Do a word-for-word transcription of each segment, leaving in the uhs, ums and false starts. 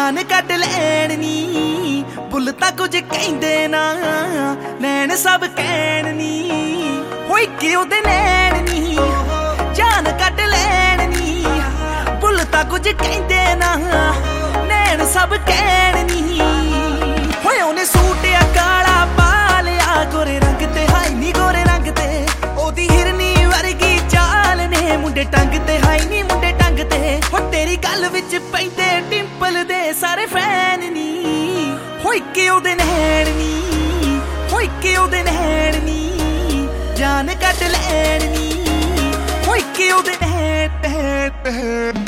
जान कट लैन नी बुल तां कुछ कहंदे ना नैन सब कहण नी होई कि ओदे नैन नी जान कट लैन नी बुल तां कुछ कहंदे ना नैन सब कहण नी होए ओने सूट आ काला पा लिया गोरे रंग ते हाई नी गोरे रंग ते ओदी हिरनी वर्गी चाल ने मुंडे टंग ते हाई नी मुंडे टंग ते हो तेरी गल विच पैंदे डिंपल दे सारे फैन नी होई कि ओदे नैन नी होई कि ओदे नैन नी जान कट लैन नी होई कि ओदे नैन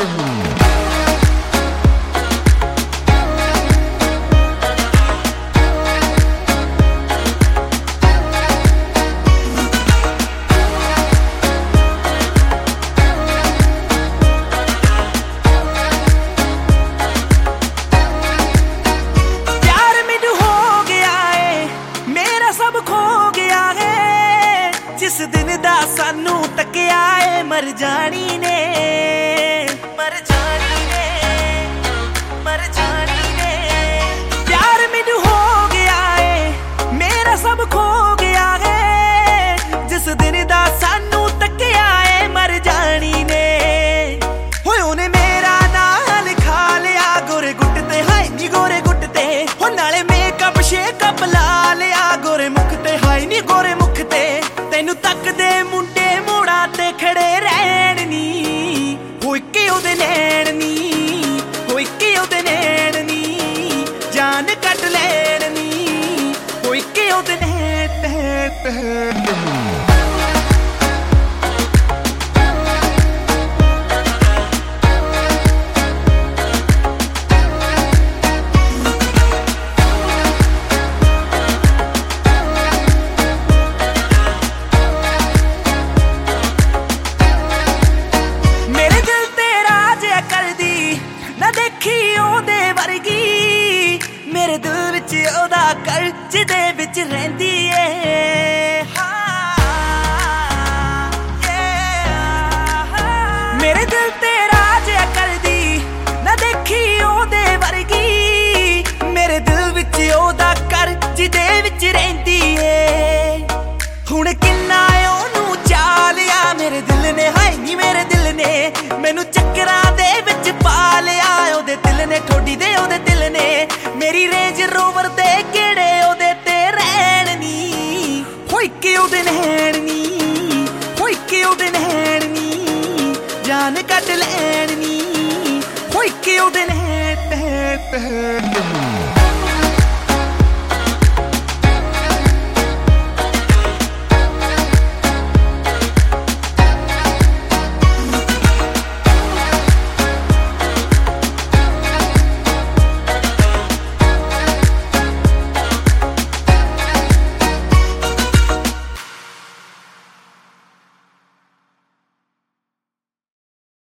जिस दिन दा सानू तकिया है मर जानी ने मर जानी ने मर जानी ने प्यार मैनू हो गया है मेरा सब खो गया है जिस दिन दा सानू तकिया है मर जानी ने होए ओने मेरा नाल खा लिया गोरे गुट ते हाय नी गोरे गुट ते हो नाले मेकअप शेकअप ला लिया गोरे मुख ते हाय नी गोरे मुख ते तैनू तकदे मुंडे मोड़ा ते खड़े रहन नी होई कि ओदे नैन नी होई कि ओदे नैन नी जान कट लैन नी होई कि ओदे नैन मेरे दिल विच ओदा कर जिदे विच रहिंदी ए मेरे दिल ते राज करदी ना देखी ओदे वर्गी मेरे दिल विच ओदा कर जिदे विच रहिंदी ए हुण किन्ना ओनू चा लिया मेरे दिल ने हाय नी मेरे दिल ने मैनू चक्करां दे विच पा लिया ओदे दिल ने ठोडी दे ओदे दिल ने मेरी रेंज रोवर दे गेड़े ओदे ते रहन नी होई कि ओदे नैन नी होई कि ओदे नैन नी जान कट लैन नी होई कि ओदे नैन